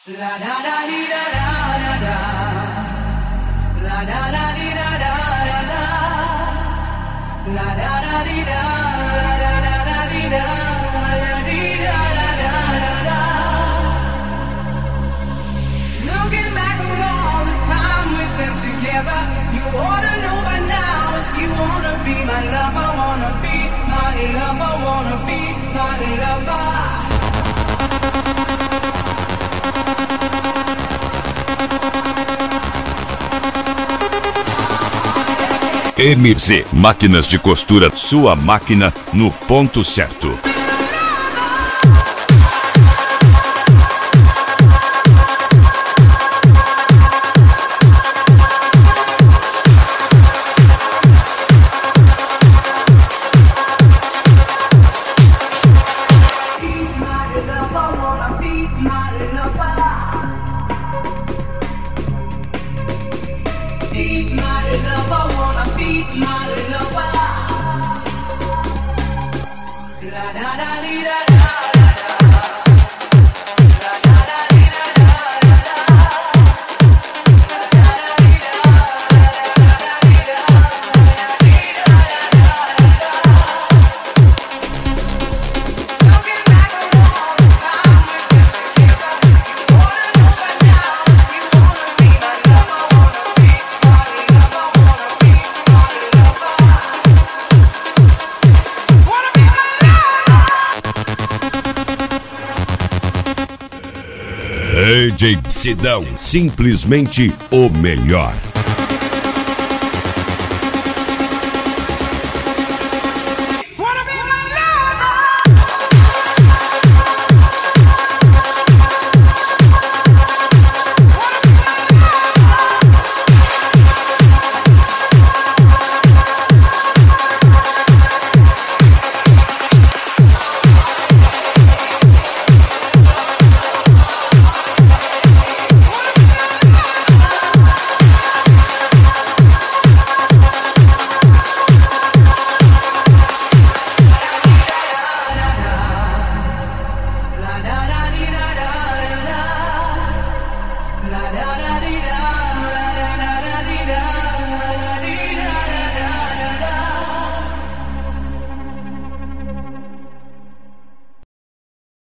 La da da di da da da da. La da da di da da da da. La da da di da. La da da da di da. La di da da da da da. Looking back on all the time we spent together, you ought to know by now if you wanna be my lover, wanna be my lover, wanna be my lover. MZ Máquinas de Costura, sua máquina no ponto certo. DJ Sidão, simplesmente o melhor. La da